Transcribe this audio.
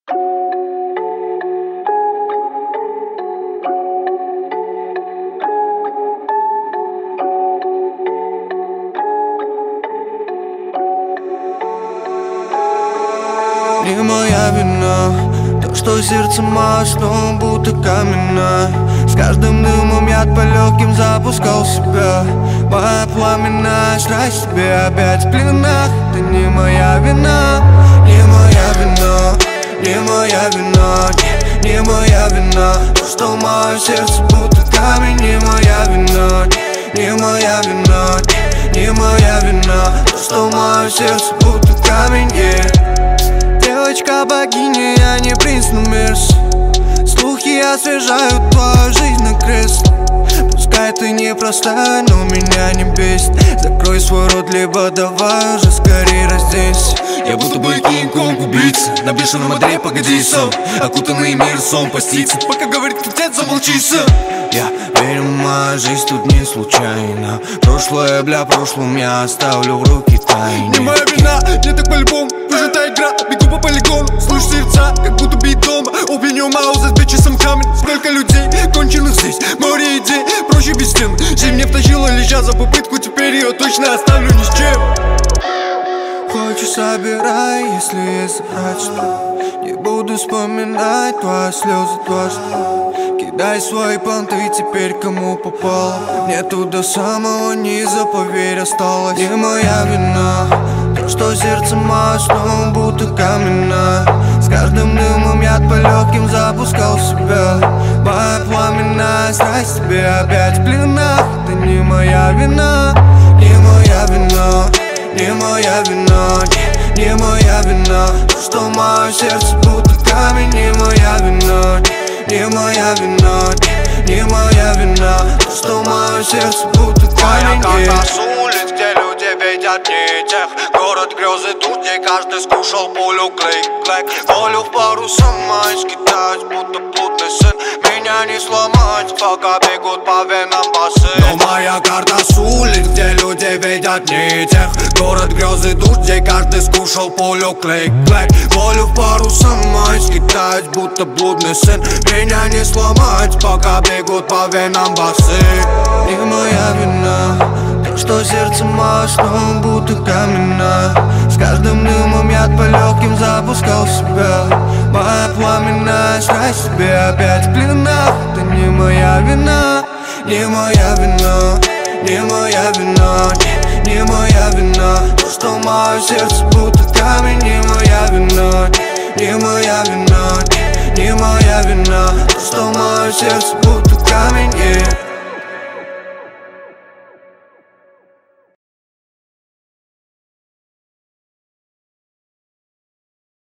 Не моя вина, то, что сердце маслом будто каменное. С каждым дымом яд по легким запускал себя. Моя пламенная страсть тебе опять в пленах. Это не моя вина, не моя вина, не моя вина, не моя вина. То, что мое сердце будто камень, не моя вина, не моя вина, не моя вина. То, что мое сердце будто камень, Девочка богиня, я не принц, но мерз. Слухи освежают твою жизнь на крест. Пускай ты непростая, но меня не бесит. Закрой свой рот, либо давай уже скорее разденься. Я будто бы Кинг-Конг убийца на бешеном одре, погоди сам. Окутанный мир сон постится, пока говорит птица, замолчи сам. Я верю, моя жизнь тут не случайно. Прошлое, бля, прошлым я оставлю в руки тайны. Не моя вина, не так по-любому. Выжатая игра, бегу по полигону. Слышу сердца, как будто бит дома. Open your mouth, разбей часом камень. Сколько людей, конченых здесь, море идей. Проще без стен, жизнь мне втащила лежа за попытку. Теперь ее точно оставлю ни с чем. Хочешь, собирай, если есть врач. Не буду вспоминать твои слезы дважды. Кидай свои понты теперь кому попало. Мне тут до самого низа, поверь, осталось. Не моя вина, то, что сердце маслом будто каменное. С каждым дымом яд по легким запускал себя. Моя пламенная страсть тебе опять в пленах. Это не моя вина, не моя вина, не моя вина, не моя вина. То, что мое сердце будто камень, не моя вина, не моя вина, не моя вина. То, что мое сердце будто камень. Моя карта с улиц, где люди видят не тех. Город грезы тут, где каждый скушал пулю клик-клик. Волю в пару сама скитаюсь, будто блудный сын. Меня не сломать, пока бегут по венам басы. Но моя карта с улиц, где люди видят не тех. Город грезы тут, где каждый скушал пулю клик-клик. Волю в пару сама скитаюсь, будто блудный сын. Меня не сломать, пока бегут по венам басы. Не моя вина, то, что сердце маслом будто каменное. С каждым дымом яд по легким запускал себя. Моя пламенная страсть тебе опять в пленах. Это не моя вина, не моя вина, не моя вина, не моя вина. То, что мое сердце будто камень, не моя вина, не моя вина, не моя вина. То, что мое сердце будто камень,